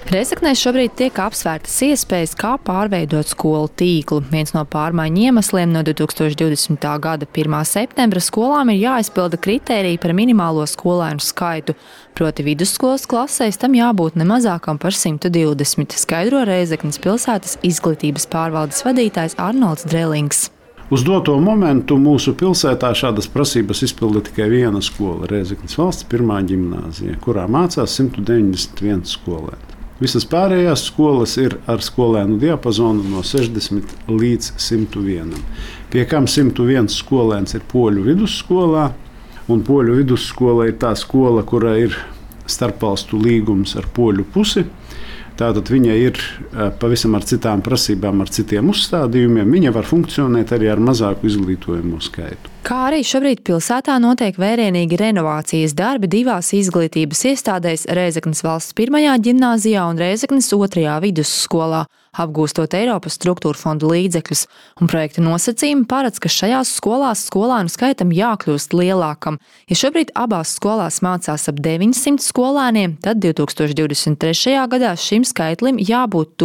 Rēzeknē šobrīd tiek apsvērtas iespējas, kā pārveidot skolu tīklu. Viens no pārmaiņu iemesliem no 2020. gada 1. septembra skolām ir jāizpilda kritēriji par minimālo skolēnu skaitu. Proti vidusskolas klasēs tam jābūt ne mazākam par 120, skaidro Rēzeknes pilsētas izglītības pārvaldes vadītājs Arnolds Drelings. Uz doto momentu mūsu pilsētā šādas prasības izpilda tikai viena skola, Rēzeknes valsts pirmā ģimnāzija, kurā mācās 191 skolēni. Visas pārējās skolas ir ar skolēnu diapazonu no 60 līdz 101. Pie kam 101 skolēns ir poļu vidusskolā, un poļu vidusskola ir tā skola, kura ir starpvalstu līgums ar poļu pusi. Tātad viņa ir pavisam ar citām prasībām, ar citiem uzstādījumiem. Viņa var funkcionēt arī ar mazāku izglītojumu skaitu. Kā arī šobrīd pilsētā notiek vērienīgi renovācijas darbi divās izglītības iestādēs Rēzeknes valsts pirmajā ģimnāzijā un Rēzeknes otrajā vidusskolā, apgūstot Eiropas struktūra fondu līdzekļus, un projekta nosacījumi paredz, ka šajās skolās skolēnu skaitam jākļūst lielākam. Ja šobrīd abās skolās mācās ap 900 skolēniem, tad 2023. gadā šim skaitlim jābūt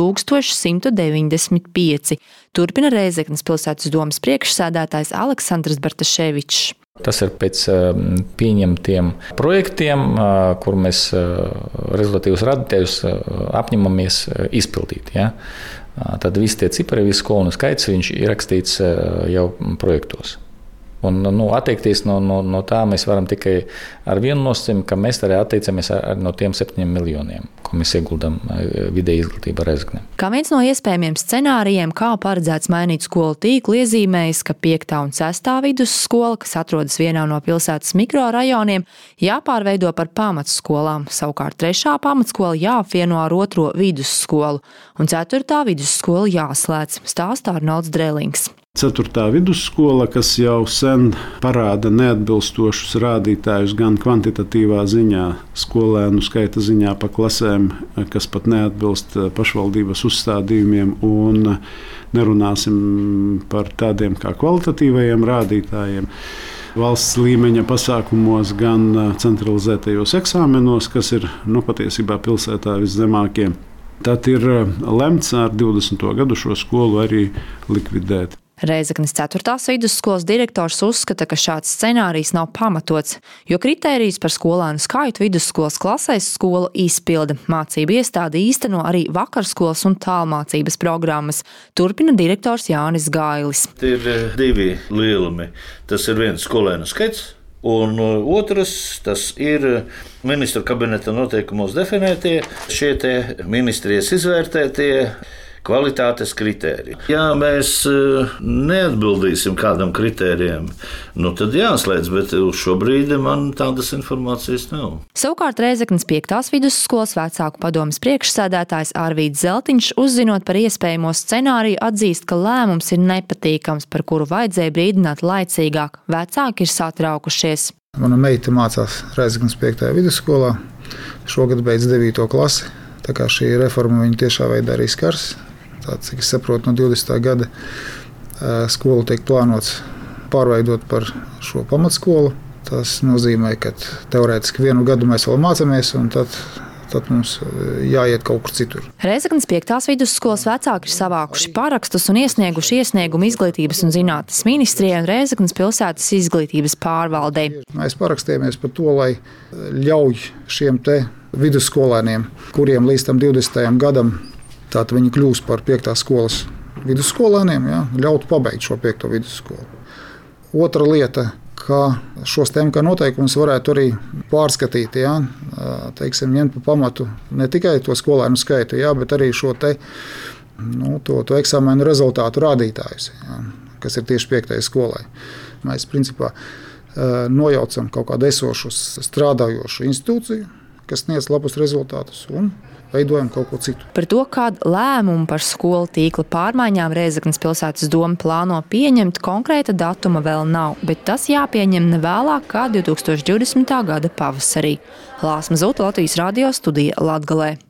1195. Turpina Rēzeknes pilsētas domes priekšsēdētājs Aleksandrs Bartaševičs. Tas ir pēc pieņemtiem projektiem, kur mēs rezultatīvus rādītājus apņemamies izpildīt. Ja? Tad visi tie cipari, visu skolēnu skaits, viņš ir rakstīts jau projektos. Un, atteikties no tā mēs varam tikai ar vienu nosacījumu, ka mēs arī atteicamies no tiem 7 miljoniem, ko mēs ieguldam vidēja izglītībā Rēzeknē. Kā viens no iespējamiem scenārijiem, kā paredzēts mainīt skolu tīklu, iezīmējas, ka 5. un 6. vidusskola, kas atrodas vienā no pilsētas mikrorajoniem, jāpārveido par pamatskolām. Savukārt 3. pamatskola jāapvieno ar 2. vidusskolu, un 4. vidusskola jāslēdz, stāsta Arnolds Drelings. 4. vidusskola, kas jau sen parāda neatbilstošus rādītājus gan kvantitatīvā ziņā, skolēnu skaita ziņā pa klasēm, kas pat neatbilst pašvaldības uzstādījumiem, un nerunāsim par tādiem kā kvalitatīvajiem rādītājiem. Valsts līmeņa pasākumos, gan centralizētajos eksāmenos, kas ir patiesībā pilsētā viszemākie. Tad ir lemts ar 20. gadu šo skolu arī likvidēt. Rēzeknes 4. vidusskolas direktors uzskata, ka šāds scenārijs nav pamatots, jo kritērijus par skolēnu skaitu vidusskolas klasēs skola izpilda. Mācību iestāde īsteno arī vakarskolas un tālmācības programmas. Turpina direktors Jānis Gailis. Tie ir 2 lielumi. Tas ir viens skolēnu skaits. Un otrs, tas ir ministru kabineta noteikumos definētie, šie te ministrijas izvērtētie kvalitātes kritēriji. Ja mēs neatbildīsim kādam kritērijam, tad jāslēdz, bet uz šo brīdi man tādas informācijas nav. Savukārt Rēzeknes 5. vidusskolas vecāku padomes priekšsēdētājs Arvīds Zeltiņš, uzzinot par iespējamo scenāriju, atzīst, ka lēmums ir nepatīkams, par kuru vajadzēja brīdināt laicīgāk. Vecāki ir satraukušies. Mana meita mācās Rēzeknes 5. vidusskolā, šogad beidz 9. klasi, tā kā šī reforma viņu tiešā veidā arī skars. Cik es saprotu, no 20. gada skolu tiek plānots pārveidot par šo pamatskolu. Tas nozīmē, ka teorētiski 1 gadu mēs vēl mācāmies, un tad mums jāiet kaut kur citur. Rēzeknes 5. vidusskolas vecāki ir savākuši parakstus un iesnieguši iesniegumu Izglītības un zinātnes ministrijai un Rēzeknes pilsētas izglītības pārvaldei. Mēs parakstījāmies par to, lai ļauj šiem te vidusskolēniem, kuriem līdz tam 20. gadam tātad viņi kļūs par 5. skolas vidusskolēniem, ļaut pabeigt šo 5. vidusskolu. Otra lieta, ka šos TMK noteikumus varētu arī pārskatīt, teiksim, ņemt pa pamatu ne tikai to skolēnu skaitu, bet arī šo te, to eksāmenu rezultātu rādītājus, kas ir tieši 5. skolai. Mēs principā nojaucam kaut kādu esošu strādājošu institūciju, kas sniedz labus rezultātus, un veidojam kaut ko citu. Par to, kādu lēmumu par skolu tīkla pārmaiņām Rēzeknes pilsētas doma plāno pieņemt, konkrēta datuma vēl nav, bet tas jāpieņem ne vēlāk kā 2020. gada pavasarī. Lāsma Zūta, Latvijas radio studija Latgalē.